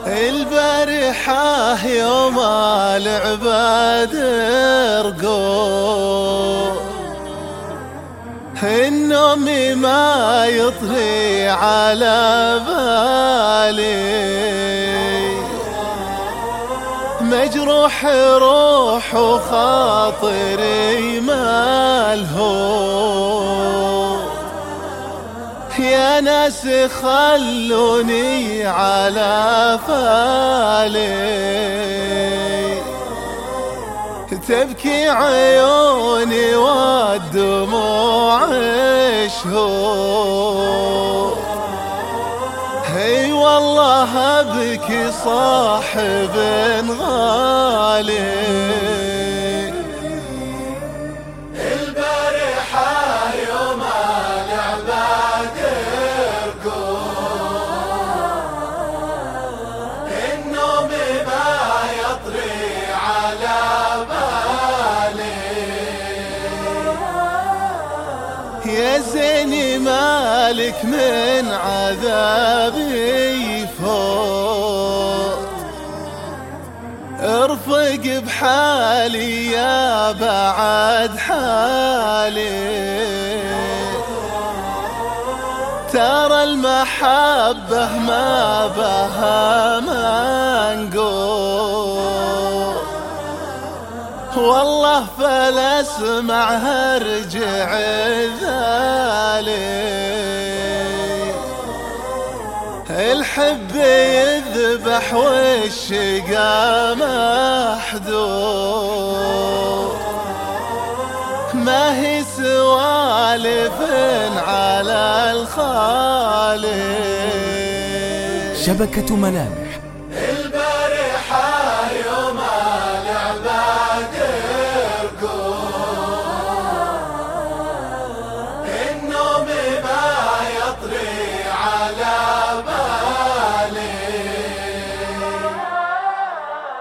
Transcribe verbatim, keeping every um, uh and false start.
البارحة يوم العباد رقوا، النوم ما يطري على بالي، مجروح روح وخاطري ملهوف، يا ناس خلوني على فالي، تبكي عيوني والدموع شهور، اي والله ابكي صاحب غالي. البارحة يوم العباد رقوا، النوم ما يطري على بالي، يا زيني مالك من عذابي فوت، ارفق بحالي يا بعد حالي، ترى المحبة ما بها منقول، والله فلا اسمعها ارجع ذالي، الحب يذبح والشقا محدود، ما هي سوالف على الخالق. شبكة ملامح